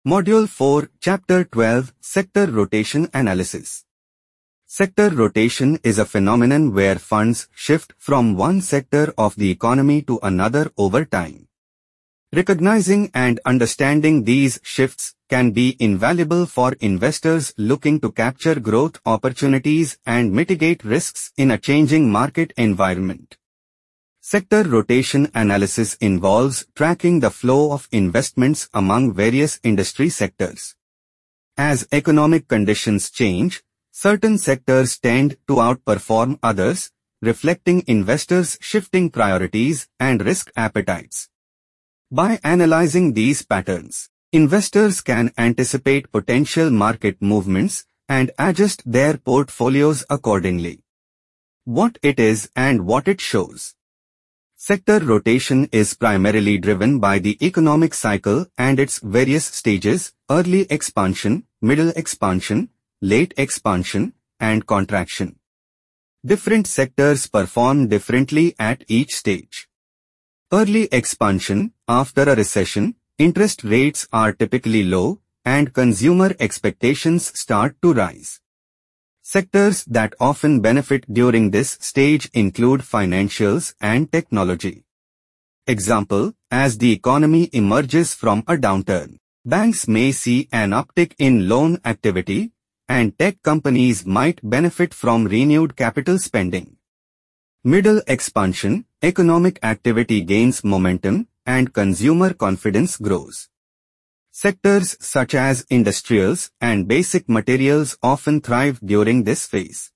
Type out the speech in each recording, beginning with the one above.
Module 4, Chapter 12, Sector Rotation Analysis. Sector rotation is a phenomenon where funds shift from one sector of the economy to another over time. Recognizing and understanding these shifts can be invaluable for investors looking to capture growth opportunities and mitigate risks in a changing market environment. Sector rotation analysis involves tracking the flow of investments among various industry sectors. As economic conditions change, certain sectors tend to outperform others, reflecting investors' shifting priorities and risk appetites. By analyzing these patterns, investors can anticipate potential market movements and adjust their portfolios accordingly. What it is and what it shows. Sector rotation is primarily driven by the economic cycle and its various stages: early expansion, middle expansion, late expansion, and contraction. Different sectors perform differently at each stage. Early expansion: after a recession, interest rates are typically low and consumer expectations start to rise. Sectors that often benefit during this stage include financials and technology. Example: as the economy emerges from a downturn, banks may see an uptick in loan activity, and tech companies might benefit from renewed capital spending. Middle expansion: economic activity gains momentum and consumer confidence grows. Sectors such as industrials and basic materials often thrive during this phase.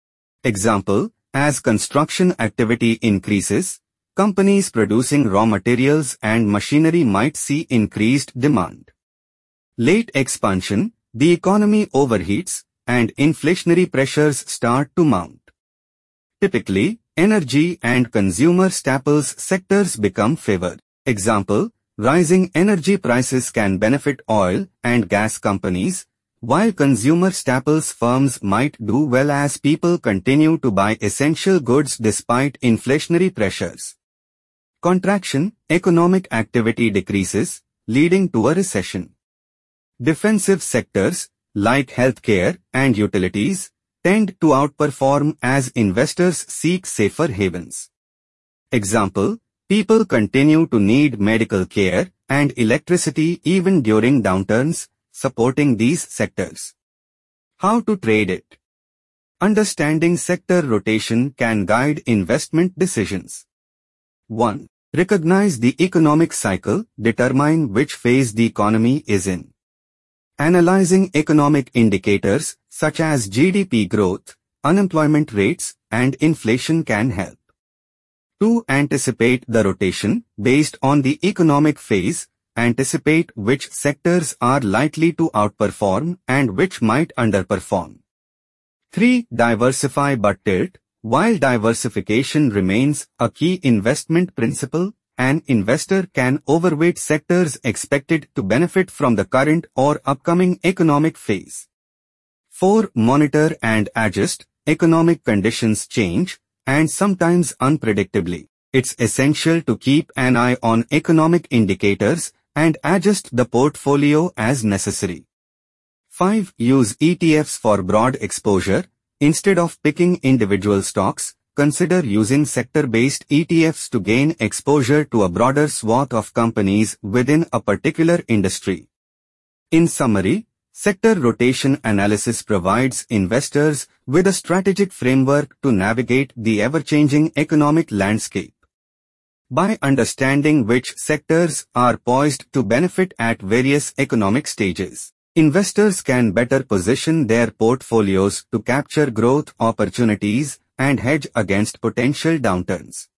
Example: as construction activity increases, companies producing raw materials and machinery might see increased demand. Late expansion: the economy overheats and inflationary pressures start to mount. Typically, energy and consumer staples sectors become favored. Example: rising energy prices can benefit oil and gas companies, while consumer staples firms might do well as people continue to buy essential goods despite inflationary pressures. Contraction: economic activity decreases, leading to a recession. Defensive sectors, like healthcare and utilities, tend to outperform as investors seek safer havens. Example: people continue to need medical care and electricity even during downturns, supporting these sectors. How to trade it? Understanding sector rotation can guide investment decisions. 1. Recognize the economic cycle, determine which phase the economy is in. Analyzing economic indicators such as GDP growth, unemployment rates, and inflation can help. 2. Anticipate the rotation. Based on the economic phase, anticipate which sectors are likely to outperform and which might underperform. 3. Diversify but tilt. While diversification remains a key investment principle, an investor can overweight sectors expected to benefit from the current or upcoming economic phase. 4. Monitor and adjust. Economic conditions change, and sometimes unpredictably. It's essential to keep an eye on economic indicators and adjust the portfolio as necessary. 5. Use ETFs for broad exposure. Instead of picking individual stocks, consider using sector-based ETFs to gain exposure to a broader swath of companies within a particular industry. In summary, sector rotation analysis provides investors with a strategic framework to navigate the ever-changing economic landscape. By understanding which sectors are poised to benefit at various economic stages, investors can better position their portfolios to capture growth opportunities and hedge against potential downturns.